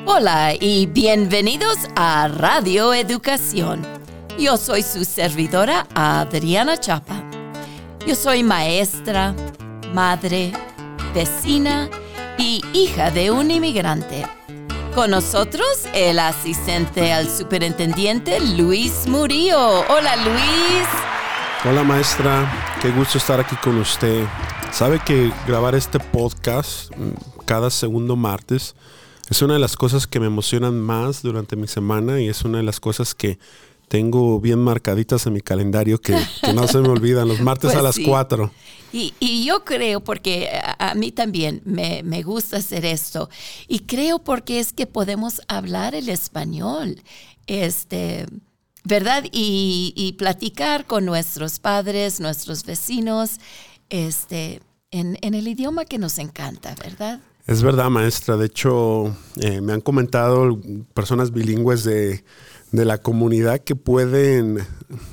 Hola y bienvenidos a Radio Educación. Yo soy su servidora Adriana Chapa. Yo soy maestra, madre, vecina y hija de un inmigrante. Con nosotros el asistente al superintendente Luis Murillo. Hola Luis. Hola maestra, qué gusto estar aquí con usted. Sabe que grabar este podcast cada segundo martes es una de las cosas que me emocionan más durante mi semana y es una de las cosas que tengo bien marcaditas en mi calendario que no se me olvidan, los martes Pues a las sí. 4. Y yo creo, porque a mí también me gusta hacer esto, y creo porque es que podemos hablar el español, ¿verdad? Y platicar con nuestros padres, nuestros vecinos, en el idioma que nos encanta, ¿verdad? Es verdad, maestra. De hecho, me han comentado personas bilingües de la comunidad que pueden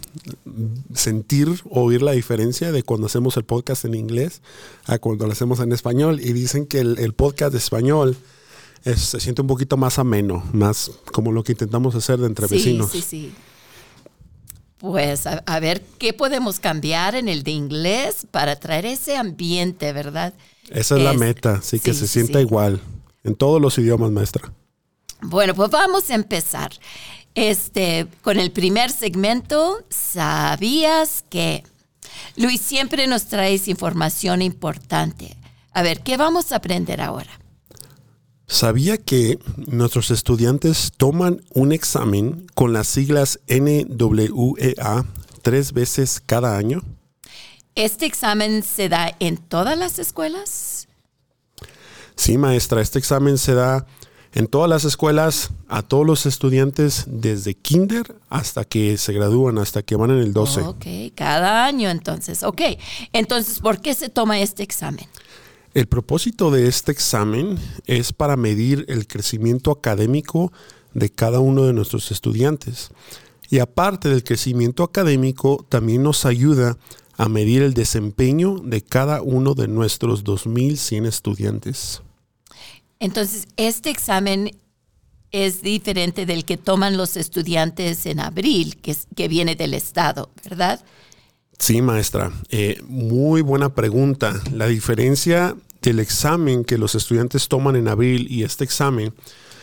oír la diferencia de cuando hacemos el podcast en inglés a cuando lo hacemos en español. Y dicen que el podcast de español se siente un poquito más ameno, más como lo que intentamos hacer de entre vecinos. Sí. Pues a ver qué podemos cambiar en el de inglés para traer ese ambiente, ¿verdad? Esa es la meta, sí, que se sienta igual en todos los idiomas, maestra. Bueno, pues vamos a empezar. Con el primer segmento, ¿sabías que? Luis, siempre nos traes información importante. A ver, ¿qué vamos a aprender ahora? ¿Sabía que nuestros estudiantes toman un examen con las siglas NWEA 3 veces cada año? ¿Este examen se da en todas las escuelas? Sí, maestra, este examen se da en todas las escuelas a todos los estudiantes desde kinder hasta que se gradúan, hasta que van en el 12. Ok, cada año entonces. Ok, entonces, ¿por qué se toma este examen? El propósito de este examen es para medir el crecimiento académico de cada uno de nuestros estudiantes. Y aparte del crecimiento académico, también nos ayuda a medir el desempeño de cada uno de nuestros 2,100 estudiantes. Entonces, este examen es diferente del que toman los estudiantes en abril, que viene del estado, ¿verdad? Sí, maestra. Muy buena pregunta. La diferencia del examen que los estudiantes toman en abril y este examen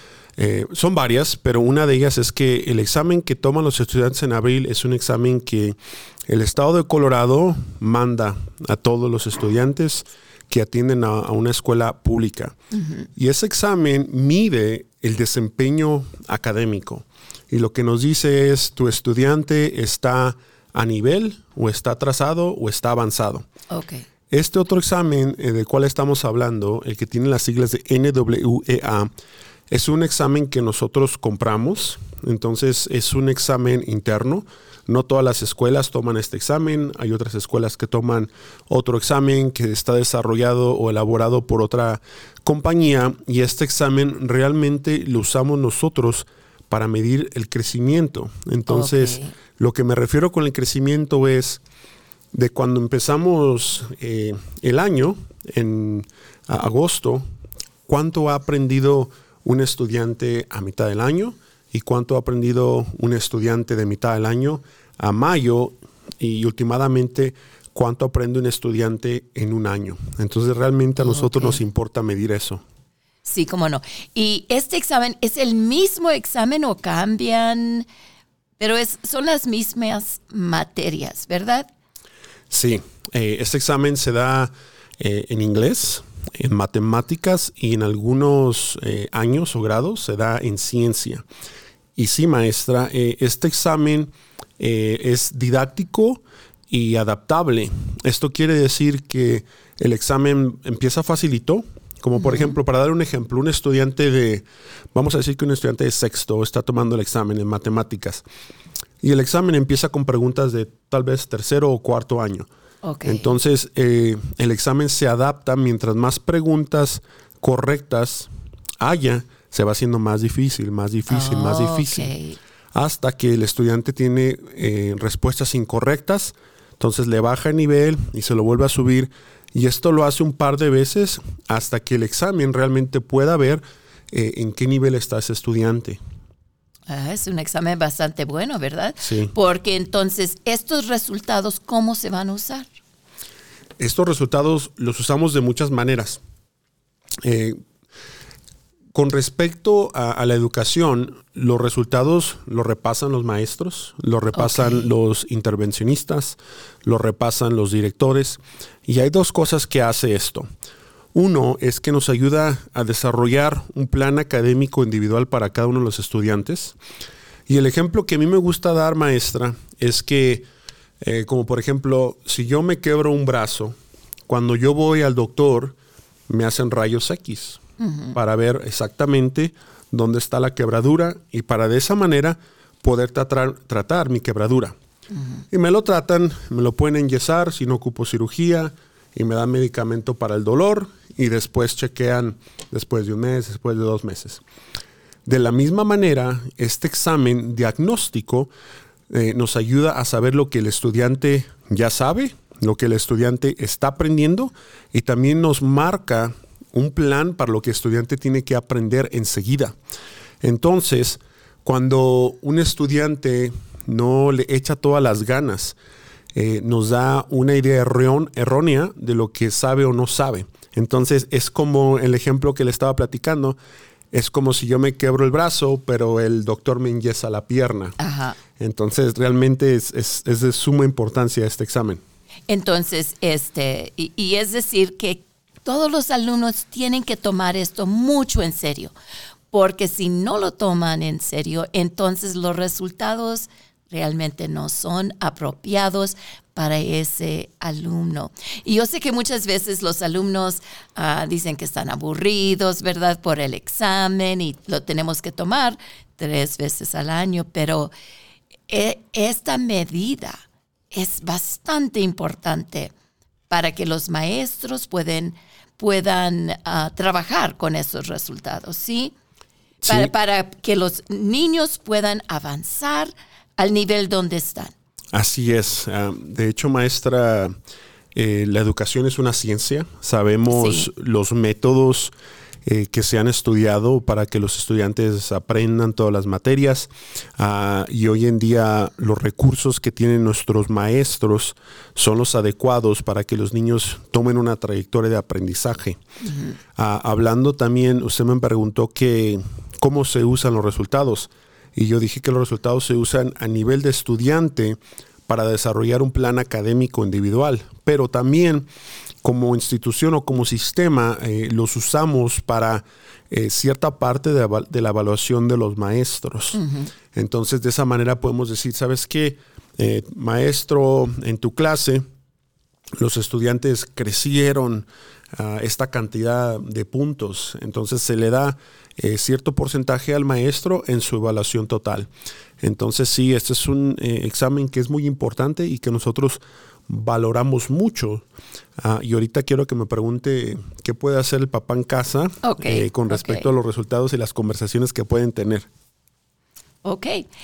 son varias, pero una de ellas es que el examen que toman los estudiantes en abril es un examen que el estado de Colorado manda a todos los estudiantes que atienden a una escuela pública. Uh-huh. Y ese examen mide el desempeño académico. Y lo que nos dice es, tu estudiante está a nivel, o está atrasado, o está avanzado. Okay. Este otro examen del cual estamos hablando, el que tiene las siglas de NWEA, es un examen que nosotros compramos. Entonces es un examen interno. No todas las escuelas toman este examen. Hay otras escuelas que toman otro examen que está desarrollado o elaborado por otra compañía. Y este examen realmente lo usamos nosotros para medir el crecimiento. Entonces, lo que me refiero con el crecimiento es de cuando empezamos el año, en agosto, cuánto ha aprendido un estudiante a mitad del año y cuánto ha aprendido un estudiante de mitad del año a mayo y últimamente cuánto aprende un estudiante en un año. Entonces realmente a nosotros nos importa medir eso. Sí, cómo no. ¿Y este examen es el mismo examen o cambian? Pero son las mismas materias, ¿verdad? Sí, este examen se da en inglés, en matemáticas y en algunos años o grados se da en ciencia. Y sí, maestra, este examen es didáctico y adaptable. Esto quiere decir que el examen empieza facilito, como por ejemplo, para dar un ejemplo, un estudiante vamos a decir que un estudiante de sexto está tomando el examen en matemáticas. Y el examen empieza con preguntas de tal vez tercero o cuarto año. Okay. Entonces, el examen se adapta. Mientras más preguntas correctas haya, se va haciendo más difícil. Okay. Hasta que el estudiante tiene respuestas incorrectas. Entonces, le baja el nivel y se lo vuelve a subir. Y esto lo hace un par de veces hasta que el examen realmente pueda ver en qué nivel está ese estudiante. Es un examen bastante bueno, ¿verdad? Sí. Porque entonces, estos resultados, ¿cómo se van a usar? Estos resultados los usamos de muchas maneras. Con respecto a la educación, los resultados los repasan los maestros, los repasan los intervencionistas, los repasan los directores. Y hay dos cosas que hace esto. Uno es que nos ayuda a desarrollar un plan académico individual para cada uno de los estudiantes. Y el ejemplo que a mí me gusta dar, maestra, es que, como por ejemplo, si yo me quebro un brazo, cuando yo voy al doctor, me hacen rayos X para ver exactamente dónde está la quebradura y para de esa manera poder tratar mi quebradura. Y me lo tratan, me lo pueden enyesar si no ocupo cirugía y me dan medicamento para el dolor y después chequean después de un mes, después de 2 meses. De la misma manera, este examen diagnóstico nos ayuda a saber lo que el estudiante ya sabe, lo que el estudiante está aprendiendo y también nos marca un plan para lo que el estudiante tiene que aprender enseguida. Entonces, cuando un estudiante no le echa todas las ganas, nos da una idea errónea de lo que sabe o no sabe. Entonces, es como el ejemplo que le estaba platicando. Es como si yo me quebro el brazo, pero el doctor me enyesa la pierna. Ajá. Entonces, realmente es de suma importancia este examen. Entonces, y es decir que todos los alumnos tienen que tomar esto mucho en serio, porque si no lo toman en serio, entonces los resultados realmente no son apropiados para ese alumno. Y yo sé que muchas veces los alumnos dicen que están aburridos, ¿verdad?, por el examen y lo tenemos que tomar 3 veces al año, pero esta medida es bastante importante para que los maestros puedan trabajar con esos resultados, ¿sí? Sí. Para que los niños puedan avanzar al nivel donde están. Así es. De hecho, maestra, la educación es una ciencia. Sabemos los métodos que se han estudiado para que los estudiantes aprendan todas las materias. Y hoy en día los recursos que tienen nuestros maestros son los adecuados para que los niños tomen una trayectoria de aprendizaje. Hablando también, usted me preguntó cómo se usan los resultados. Y yo dije que los resultados se usan a nivel de estudiante para desarrollar un plan académico individual, pero también como institución o como sistema los usamos para cierta parte de la evaluación de los maestros. Entonces, de esa manera podemos decir, ¿sabes qué? Maestro, en tu clase, los estudiantes crecieron esta cantidad de puntos. Entonces, se le da cierto porcentaje al maestro en su evaluación total. Entonces, sí, este es un examen que es muy importante y que nosotros valoramos mucho. Y ahorita quiero que me pregunte qué puede hacer el papá en casa con respecto a los resultados y las conversaciones que pueden tener. Ok.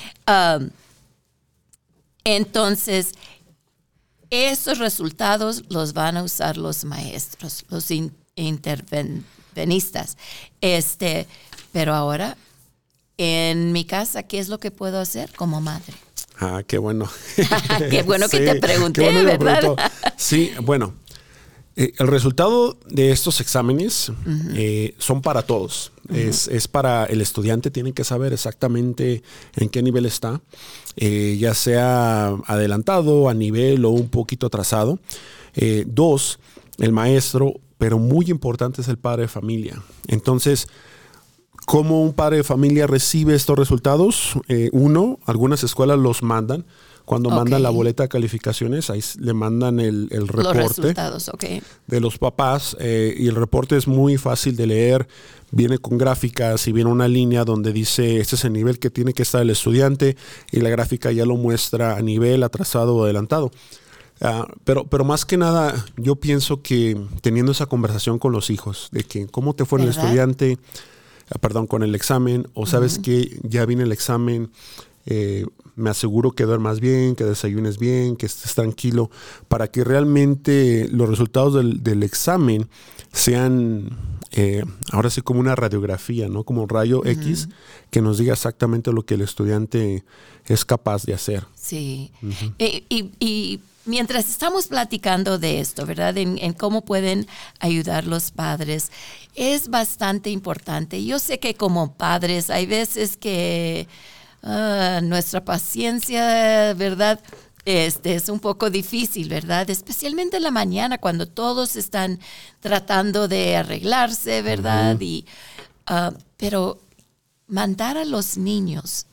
Entonces, esos resultados los van a usar los maestros, los intervencionistas. Pero ahora, en mi casa, ¿qué es lo que puedo hacer como madre? Qué bueno. Qué bueno que te pregunté, qué bueno ¿verdad? Sí, bueno. El resultado de estos exámenes son para todos. Es para el estudiante, tiene que saber exactamente en qué nivel está, ya sea adelantado, a nivel o un poquito atrasado. 2, el maestro, pero muy importante es el padre de familia. Entonces, ¿cómo un padre de familia recibe estos resultados? 1, algunas escuelas los mandan. Cuando mandan la boleta de calificaciones, ahí le mandan el reporte los resultados, de los papás. Y el reporte es muy fácil de leer. Viene con gráficas y viene una línea donde dice este es el nivel que tiene que estar el estudiante y la gráfica ya lo muestra a nivel atrasado o adelantado. Pero más que nada, yo pienso que teniendo esa conversación con los hijos, de que cómo te fue el estudiante, con el examen, o sabes que ya viene el examen, me aseguro que duermas bien, que desayunes bien, que estés tranquilo, para que realmente los resultados del examen sean, ahora sí, como una radiografía, ¿no? Como un rayo X, que nos diga exactamente lo que el estudiante es capaz de hacer. Sí. Y mientras estamos platicando de esto, ¿verdad? En cómo pueden ayudar los padres, es bastante importante. Yo sé que como padres hay veces que nuestra paciencia, ¿verdad? Es un poco difícil, ¿verdad? Especialmente en la mañana cuando todos están tratando de arreglarse, ¿verdad? Pero mandar a los niños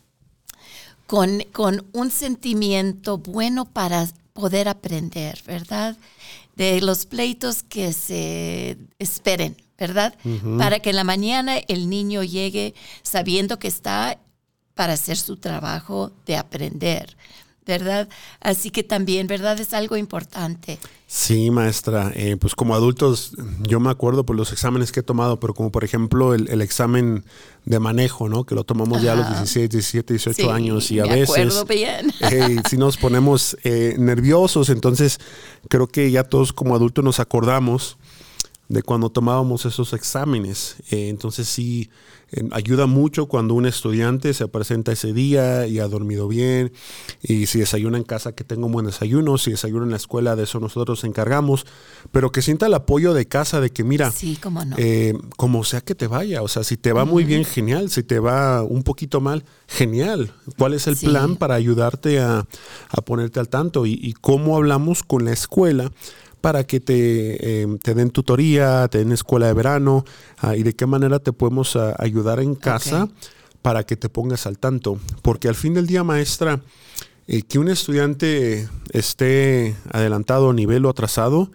con un sentimiento bueno para poder aprender, ¿verdad? De los pleitos que se esperen, ¿verdad? Para que en la mañana el niño llegue sabiendo que está para hacer su trabajo de aprender, ¿verdad? Así que también, ¿verdad? Es algo importante. Sí, maestra. Pues como adultos, yo me acuerdo por los exámenes que he tomado, pero como por ejemplo el examen de manejo, ¿no? Que lo tomamos ya a los 16, 17, 18 años y a veces... me acuerdo bien. Si nos ponemos nerviosos, entonces creo que ya todos como adultos nos acordamos de cuando tomábamos esos exámenes. Entonces sí, ayuda mucho cuando un estudiante se presenta ese día y ha dormido bien, y si desayuna en casa, que tenga un buen desayuno, si desayuna en la escuela, de eso nosotros nos encargamos, pero que sienta el apoyo de casa, de que mira, sí, cómo no. Como sea que te vaya, o sea, si te va muy bien, genial, si te va un poquito mal, genial. ¿Cuál es el plan para ayudarte a ponerte al tanto? Y cómo hablamos con la escuela para que te den tutoría, te den escuela de verano, y de qué manera te podemos ayudar en casa para que te pongas al tanto. Porque al fin del día, maestra, que un estudiante esté adelantado a nivel o atrasado,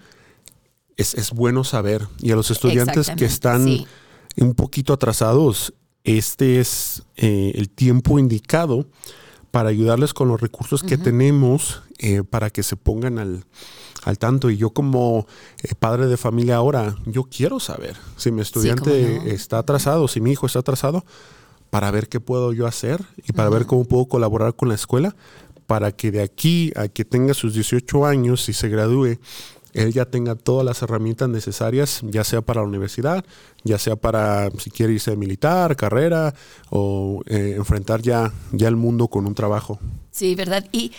es bueno saber. Y a los estudiantes que están un poquito atrasados, este es el tiempo indicado para ayudarles con los recursos que tenemos para que se pongan al tanto. Y yo como padre de familia ahora, yo quiero saber si mi estudiante está atrasado, si mi hijo está atrasado, para ver qué puedo yo hacer y para ver cómo puedo colaborar con la escuela para que de aquí a que tenga sus 18 años y se gradúe, él ya tenga todas las herramientas necesarias, ya sea para la universidad, ya sea para si quiere irse de militar, carrera o enfrentar ya el mundo con un trabajo. Sí, ¿verdad? Y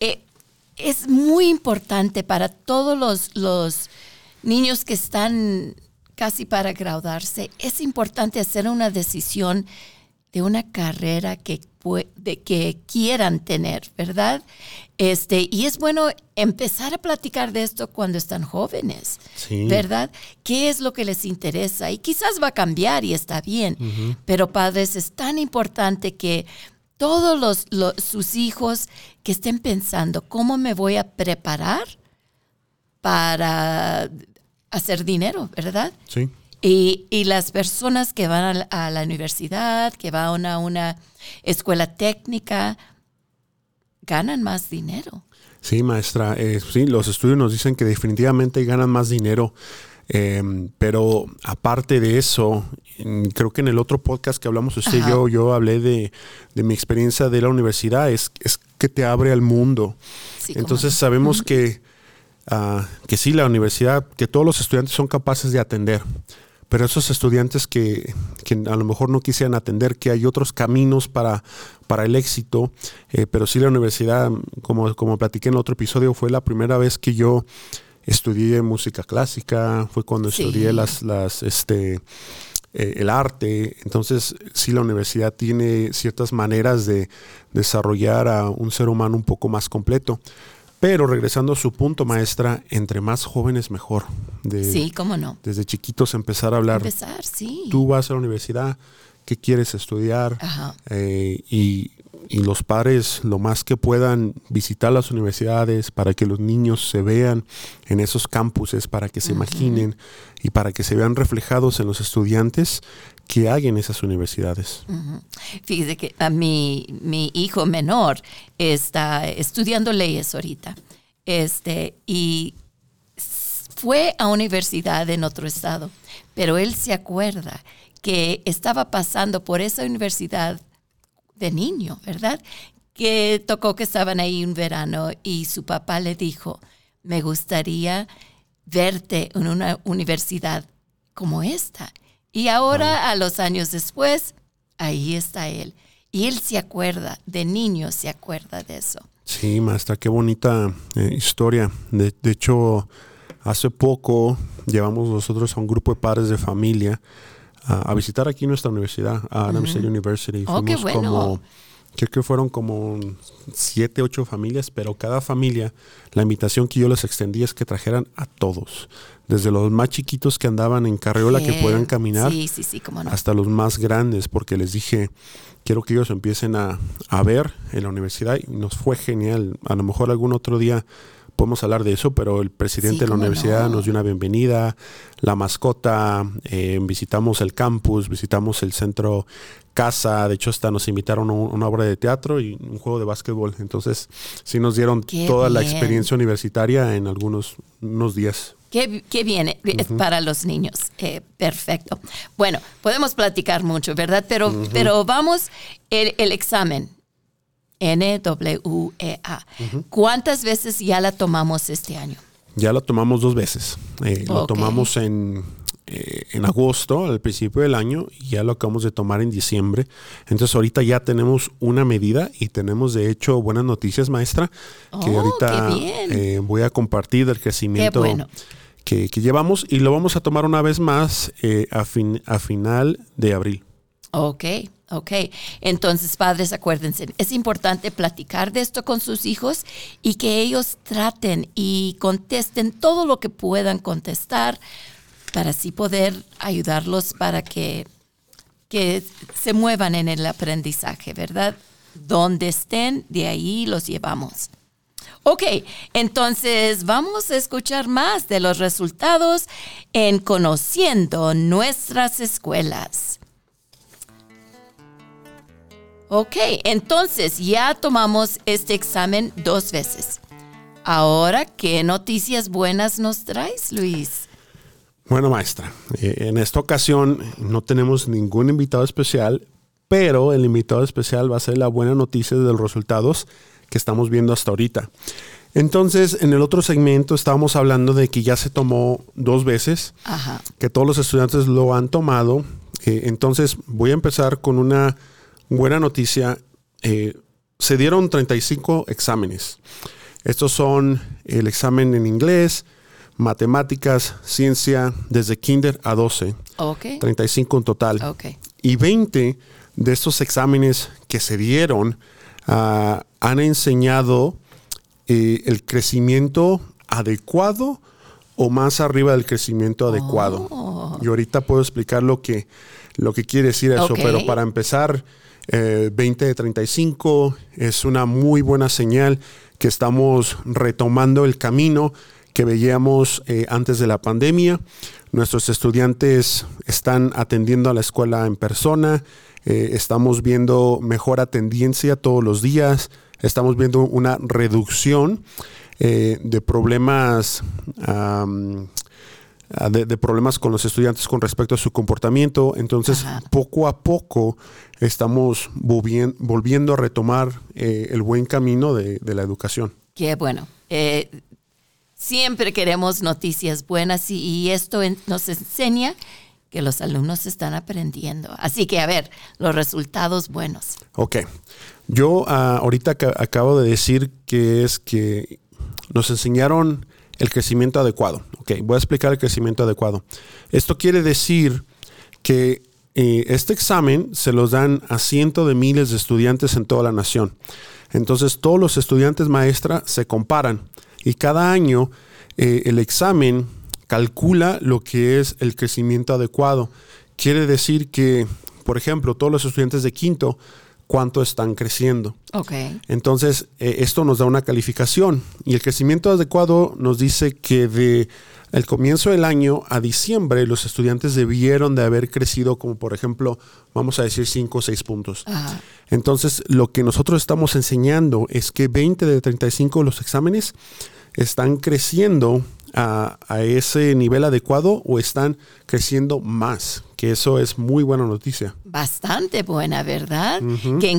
es muy importante para todos los niños que están casi para graduarse, es importante hacer una decisión de una carrera que quieran tener, ¿verdad? Y es bueno empezar a platicar de esto cuando están jóvenes, ¿verdad? ¿Qué es lo que les interesa? Y quizás va a cambiar y está bien, pero padres, es tan importante que todos sus hijos que estén pensando, ¿cómo me voy a preparar para hacer dinero, verdad? Sí. Y las personas que van a la universidad, que van a una escuela técnica, ganan más dinero. Sí, maestra. Sí, los estudios nos dicen que definitivamente ganan más dinero. Pero aparte de eso, creo que en el otro podcast que hablamos usted y yo hablé de mi experiencia de la universidad, es que te abre al mundo. Sí, entonces sabemos que sí, la universidad, que todos los estudiantes son capaces de atender, pero esos estudiantes que a lo mejor no quisieran atender, que hay otros caminos para el éxito, pero sí la universidad, como platiqué en el otro episodio, fue la primera vez que yo estudié música clásica, fue cuando estudié el arte. Entonces, sí, la universidad tiene ciertas maneras de desarrollar a un ser humano un poco más completo. Pero regresando a su punto, maestra, entre más jóvenes mejor. Sí, cómo no. Desde chiquitos empezar a hablar. Tú vas a la universidad, ¿qué quieres estudiar? Y los padres lo más que puedan visitar las universidades para que los niños se vean en esos campuses, para que se imaginen y para que se vean reflejados en los estudiantes que hay en esas universidades. Fíjese que a mi hijo menor está estudiando leyes ahorita, y fue a universidad en otro estado, pero él se acuerda que estaba pasando por esa universidad de niño, ¿verdad? que tocó que estaban ahí un verano y su papá le dijo, me gustaría verte en una universidad como esta. Y ahora, a los años después, ahí está él. Y él se acuerda, de niño se acuerda de eso. Sí, maestra, qué bonita historia. De hecho, hace poco llevamos nosotros a un grupo de padres de familia a visitar aquí nuestra universidad, a Adams State University. Qué bueno. Creo que fueron como 7, 8 familias, pero cada familia, la invitación que yo les extendí es que trajeran a todos, desde los más chiquitos que andaban en carriola que puedan caminar, sí, cómo no, hasta los más grandes, porque les dije, quiero que ellos empiecen a ver en la universidad, y nos fue genial. A lo mejor algún otro día podemos hablar de eso, pero el presidente de la universidad nos dio una bienvenida, la mascota, visitamos el campus, visitamos el centro casa, de hecho hasta nos invitaron a una obra de teatro y un juego de básquetbol. Entonces sí nos dieron toda la experiencia universitaria en unos días. Qué bien, es para los niños. Perfecto. Bueno, podemos platicar mucho, ¿verdad? Pero vamos, el examen. NWEA. ¿Cuántas veces ya la tomamos este año? Ya la tomamos 2 veces. Lo tomamos en agosto, al principio del año, y ya lo acabamos de tomar en diciembre. Entonces ahorita ya tenemos una medida y tenemos de hecho buenas noticias, maestra, que ahorita voy a compartir del crecimiento que llevamos, y lo vamos a tomar una vez más a final de abril. Ok. Entonces, padres, acuérdense, es importante platicar de esto con sus hijos y que ellos traten y contesten todo lo que puedan contestar para así poder ayudarlos para que se muevan en el aprendizaje, ¿verdad? Donde estén, de ahí los llevamos. Ok, entonces vamos a escuchar más de los resultados en Conociendo Nuestras Escuelas. Ok, entonces ya tomamos este examen 2 veces. Ahora, ¿qué noticias buenas nos traes, Luis? Bueno, maestra, en esta ocasión no tenemos ningún invitado especial, pero el invitado especial va a ser la buena noticia de los resultados que estamos viendo hasta ahorita. Entonces, en el otro segmento estábamos hablando de que ya se tomó 2 veces, que todos los estudiantes lo han tomado. Entonces, voy a empezar con una buena noticia. Se dieron 35 exámenes. Estos son el examen en inglés, matemáticas, ciencia, desde kinder a 12. 35 en total. Y 20 de estos exámenes que se dieron han enseñado el crecimiento adecuado o más arriba del crecimiento adecuado. Y ahorita puedo explicar lo que quiere decir eso, pero para empezar, 20 de 35 es una muy buena señal que estamos retomando el camino que veíamos antes de la pandemia. Nuestros estudiantes están atendiendo a la escuela en persona, estamos viendo mejor atendencia todos los días, estamos viendo una reducción de problemas de problemas con los estudiantes con respecto a su comportamiento. Entonces, poco a poco estamos volviendo a retomar el buen camino de la educación. Qué bueno. Siempre queremos noticias buenas y esto nos enseña que los alumnos están aprendiendo. Así que, a ver, los resultados buenos. Ok. Yo ahorita acabo de decir que nos enseñaron el crecimiento adecuado. Ok, voy a explicar el crecimiento adecuado. Esto quiere decir que este examen se los dan a cientos de miles de estudiantes en toda la nación. Entonces, todos los estudiantes, maestra, se comparan. Y cada año el examen calcula lo que es el crecimiento adecuado. Quiere decir que, por ejemplo, todos los estudiantes de quinto, ¿cuánto están creciendo? Entonces, esto nos da una calificación. Y el crecimiento adecuado nos dice que de el comienzo del año a diciembre, los estudiantes debieron de haber crecido como, por ejemplo, vamos a decir 5 o 6 puntos. Entonces, lo que nosotros estamos enseñando es que 20 de 35 de los exámenes están creciendo a ese nivel adecuado o están creciendo más, que eso es muy buena noticia. Bastante buena, ¿verdad? Que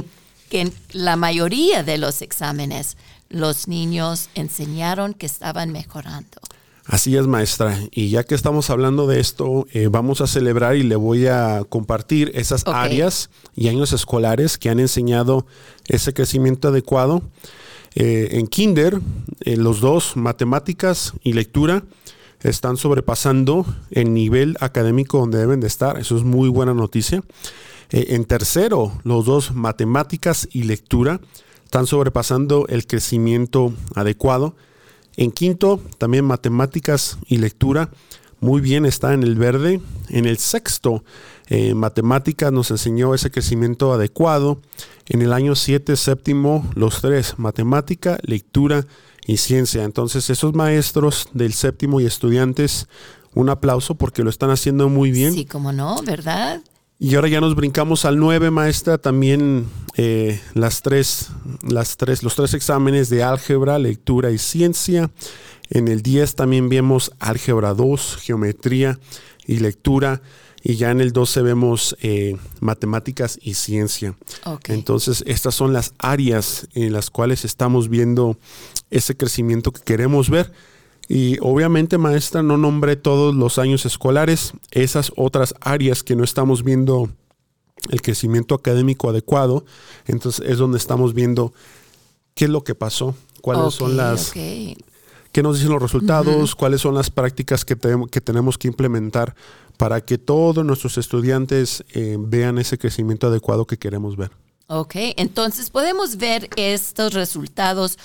que en la mayoría de los exámenes los niños enseñaron que estaban mejorando. Así es, maestra. Y ya que estamos hablando de esto, vamos a celebrar y le voy a compartir esas áreas y años escolares que han enseñado ese crecimiento adecuado. En kinder, los dos, matemáticas y lectura, están sobrepasando el nivel académico donde deben de estar. Eso es muy buena noticia. En tercero, los dos, matemáticas y lectura, están sobrepasando el crecimiento adecuado. En quinto, también matemáticas y lectura, muy bien, está en el verde. En el sexto, matemáticas nos enseñó ese crecimiento adecuado. En el año 7, séptimo, los tres, matemática, lectura y ciencia. Entonces, esos maestros del séptimo y estudiantes, un aplauso porque lo están haciendo muy bien. Sí, cómo no, ¿verdad? Y ahora ya nos brincamos al 9, maestra, también los tres exámenes de álgebra, lectura y ciencia. En el 10 también vemos álgebra 2, geometría y lectura. Y ya en el 12 vemos matemáticas y ciencia. Entonces, estas son las áreas en las cuales estamos viendo ese crecimiento que queremos ver. Y obviamente, maestra, no nombré todos los años escolares, esas otras áreas que no estamos viendo el crecimiento académico adecuado. Entonces es donde estamos viendo qué es lo que pasó, cuáles son las... qué nos dicen los resultados, cuáles son las prácticas que tenemos que implementar para que todos nuestros estudiantes vean ese crecimiento adecuado que queremos ver. Ok, entonces podemos ver estos resultados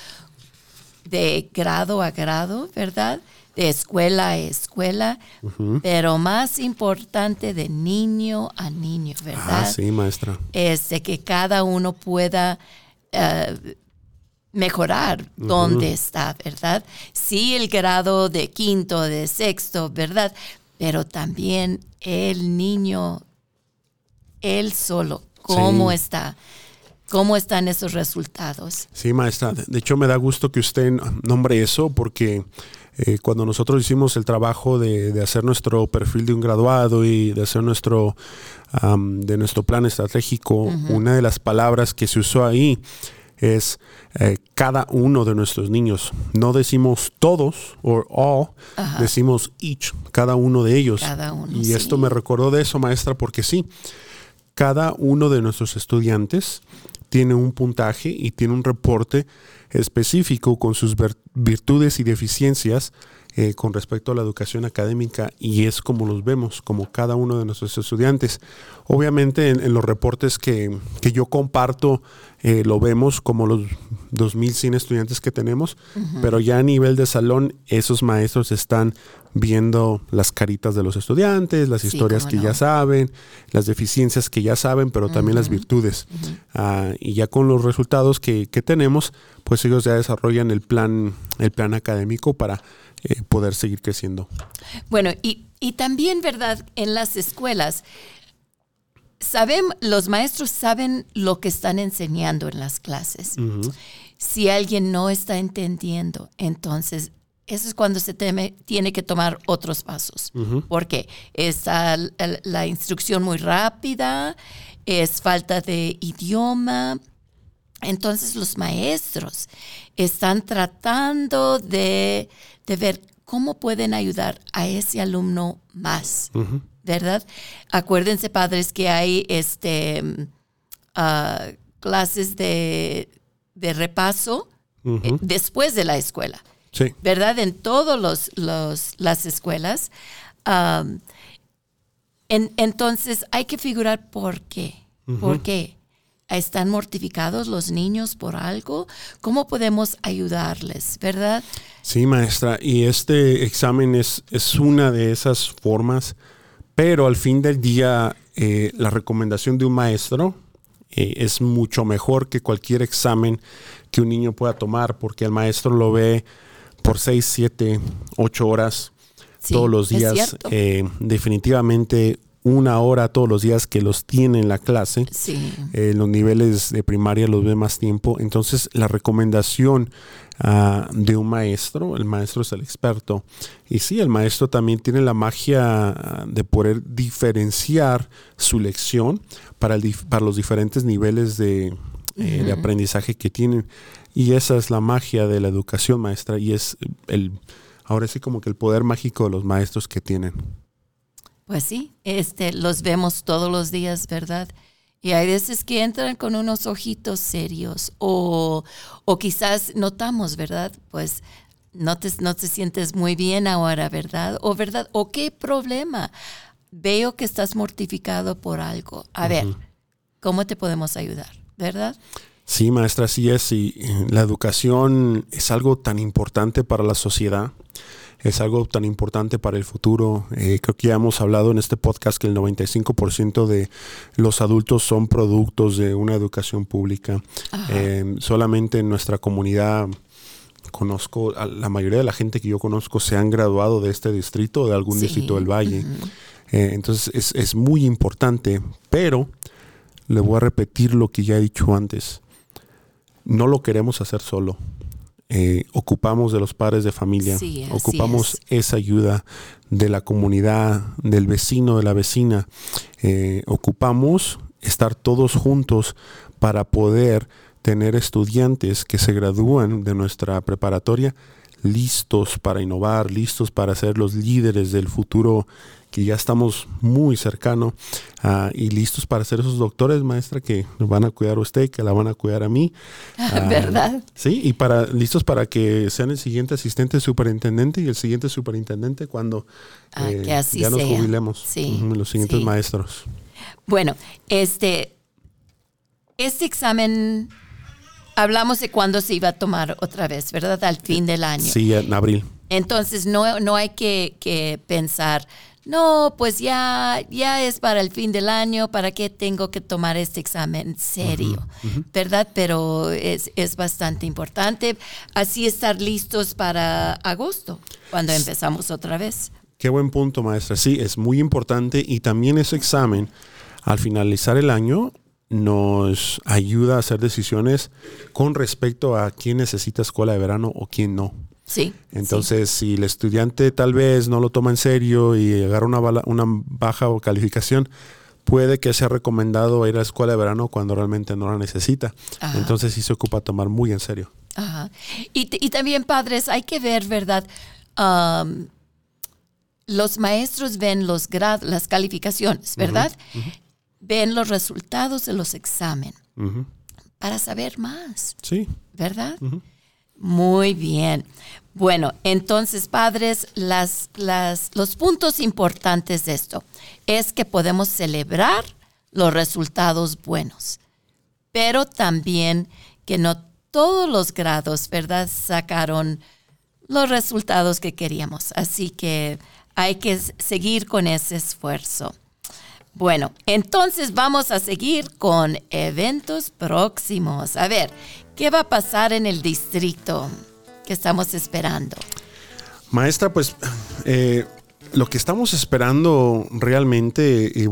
de grado a grado, ¿verdad? De escuela a escuela, pero más importante de niño a niño, ¿verdad? Sí, maestra. Es de que cada uno pueda mejorar donde está, ¿verdad? Sí, el grado de quinto, de sexto, ¿verdad? Pero también el niño, él solo, ¿cómo está? ¿Cómo están esos resultados? Sí, maestra. De hecho, me da gusto que usted nombre eso porque cuando nosotros hicimos el trabajo de hacer nuestro perfil de un graduado y de hacer de nuestro plan estratégico, una de las palabras que se usó ahí es cada uno de nuestros niños. No decimos todos o all, decimos each, cada uno de ellos. Cada uno, y esto me recordó de eso, maestra, porque sí, cada uno de nuestros estudiantes tiene un puntaje y tiene un reporte específico con sus virtudes y deficiencias con respecto a la educación académica, y es como los vemos, como cada uno de nuestros estudiantes. Obviamente en los reportes que yo comparto lo vemos como los 2,100 estudiantes que tenemos, pero ya a nivel de salón esos maestros están viendo las caritas de los estudiantes, las historias que ya saben, las deficiencias que ya saben, pero también las virtudes. Y ya con los resultados que tenemos, pues ellos ya desarrollan el plan académico para poder seguir creciendo. Bueno, y también, ¿verdad? En las escuelas, los maestros saben lo que están enseñando en las clases. Si alguien no está entendiendo, entonces eso es cuando se tiene que tomar otros pasos. Porque está la instrucción muy rápida, es falta de idioma. Entonces los maestros están tratando de ver cómo pueden ayudar a ese alumno más, ¿verdad? Acuérdense, padres, que hay clases de repaso después de la escuela, ¿verdad? En todas las escuelas. Entonces hay que figurar por qué. ¿Por qué? ¿Están mortificados los niños por algo? ¿Cómo podemos ayudarles, verdad? Sí, maestra. Y este examen es una de esas formas, pero al fin del día la recomendación de un maestro es mucho mejor que cualquier examen que un niño pueda tomar, porque el maestro lo ve por 6, 7, 8 horas todos los días. Definitivamente 1 hora todos los días que los tiene en la clase. Los niveles de primaria los ve más tiempo. Entonces, la recomendación de un maestro, el maestro es el experto. Y sí, el maestro también tiene la magia de poder diferenciar su lección para los diferentes niveles de de aprendizaje que tienen. Y esa es la magia de la educación, maestra, y es ahora sí como que el poder mágico de los maestros que tienen. Pues sí, los vemos todos los días, ¿verdad? Y hay veces que entran con unos ojitos serios o quizás notamos, ¿verdad? Pues no te sientes muy bien ahora, ¿verdad? ¿O qué problema? Veo que estás mortificado por algo. A ver, ¿cómo te podemos ayudar? ¿Verdad? Sí, maestra, así es. Y la educación es algo tan importante para la sociedad. Es algo tan importante para el futuro. Creo que ya hemos hablado en este podcast que el 95% de los adultos son productos de una educación pública. Solamente en nuestra comunidad conozco, a la mayoría de la gente que yo conozco se han graduado de este distrito o de algún distrito del Valle. Entonces es muy importante, pero le voy a repetir lo que ya he dicho antes. No lo queremos hacer solo. Ocupamos de los padres de familia, ocupamos esa ayuda de la comunidad, del vecino, de la vecina. Ocupamos estar todos juntos para poder tener estudiantes que se gradúan de nuestra preparatoria listos para innovar, listos para ser los líderes del futuro que ya estamos muy cercano, y listos para ser esos doctores, maestra, que nos van a cuidar a usted, que la van a cuidar a mí. ¿Verdad? Sí, y listos para que sean el siguiente asistente superintendente y el siguiente superintendente cuando que así ya nos sea. jubilemos, los siguientes maestros. Bueno, este examen, hablamos de cuándo se iba a tomar otra vez, ¿verdad? Al fin del año. Sí, en abril. Entonces no hay que pensar, no, pues ya es para el fin del año, ¿para qué tengo que tomar este examen serio? ¿Verdad? Pero es bastante importante así estar listos para agosto, cuando empezamos otra vez. Qué buen punto, maestra. Sí, es muy importante, y también ese examen, al finalizar el año, nos ayuda a hacer decisiones con respecto a quién necesita escuela de verano o quién no. Sí. Entonces, si el estudiante tal vez no lo toma en serio y agarra una baja calificación, puede que sea recomendado ir a la escuela de verano cuando realmente no la necesita. Entonces, sí se ocupa tomar muy en serio. Y también, padres, hay que ver, ¿verdad? Los maestros ven las calificaciones, ¿verdad? Ven los resultados de los exámenes para saber más. Sí. ¿Verdad? Muy bien. Bueno, entonces, padres, los puntos importantes de esto es que podemos celebrar los resultados buenos, pero también que no todos los grados, ¿verdad?, sacaron los resultados que queríamos. Así que hay que seguir con ese esfuerzo. Bueno, entonces vamos a seguir con eventos próximos. A ver, ¿qué va a pasar en el distrito que estamos esperando? Maestra, pues lo que estamos esperando realmente, y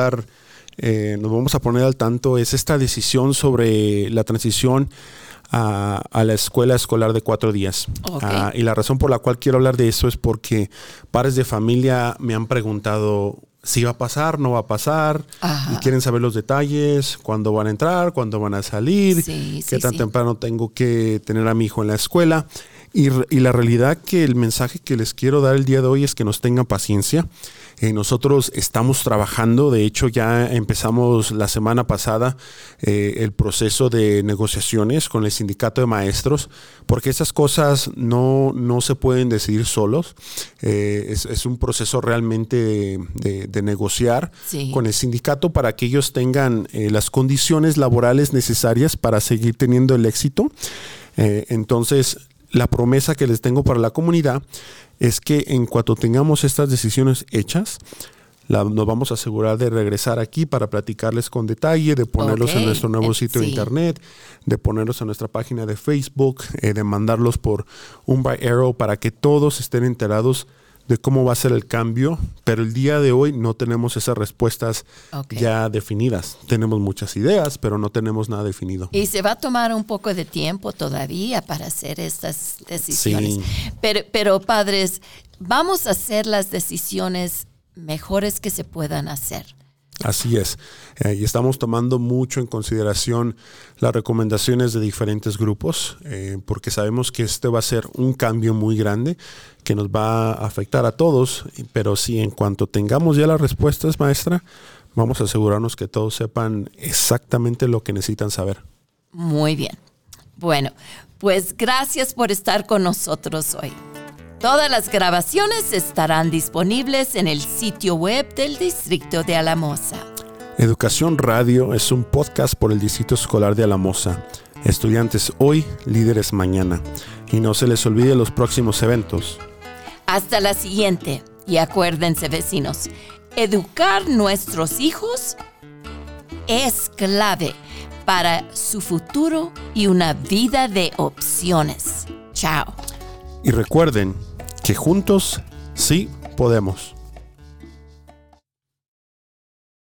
nos vamos a poner al tanto, es esta decisión sobre la transición a la escuela escolar de 4 días. Y la razón por la cual quiero hablar de eso es porque padres de familia me han preguntado si va a pasar, no va a pasar, y quieren saber los detalles, cuándo van a entrar, cuándo van a salir, qué tan temprano tengo que tener a mi hijo en la escuela. Y la realidad que el mensaje que les quiero dar el día de hoy es que nos tengan paciencia. Nosotros estamos trabajando, de hecho ya empezamos la semana pasada el proceso de negociaciones con el sindicato de maestros, porque esas cosas no se pueden decidir solos. Es un proceso realmente de negociar con el sindicato para que ellos tengan las condiciones laborales necesarias para seguir teniendo el éxito. Entonces, la promesa que les tengo para la comunidad es que en cuanto tengamos estas decisiones hechas, nos vamos a asegurar de regresar aquí para platicarles con detalle, de ponerlos en nuestro nuevo sitio de internet, de ponerlos en nuestra página de Facebook, de mandarlos por un by arrow para que todos estén enterados de cómo va a ser el cambio. Pero el día de hoy no tenemos esas respuestas ya definidas. Tenemos muchas ideas, pero no tenemos nada definido. Y se va a tomar un poco de tiempo todavía para hacer estas decisiones. Pero padres, vamos a hacer las decisiones mejores que se puedan hacer. Así es. Y estamos tomando mucho en consideración las recomendaciones de diferentes grupos, porque sabemos que este va a ser un cambio muy grande que nos va a afectar a todos, pero sí, en cuanto tengamos ya las respuestas, maestra, vamos a asegurarnos que todos sepan exactamente lo que necesitan saber. Muy bien. Bueno, pues gracias por estar con nosotros hoy. Todas las grabaciones estarán disponibles en el sitio web del Distrito de Alamosa. Educación Radio es un podcast por el Distrito Escolar de Alamosa. Estudiantes hoy, líderes mañana. Y no se les olvide los próximos eventos. Hasta la siguiente. Y acuérdense, vecinos, educar nuestros hijos es clave para su futuro y una vida de opciones. Chao. Y recuerden que juntos sí podemos.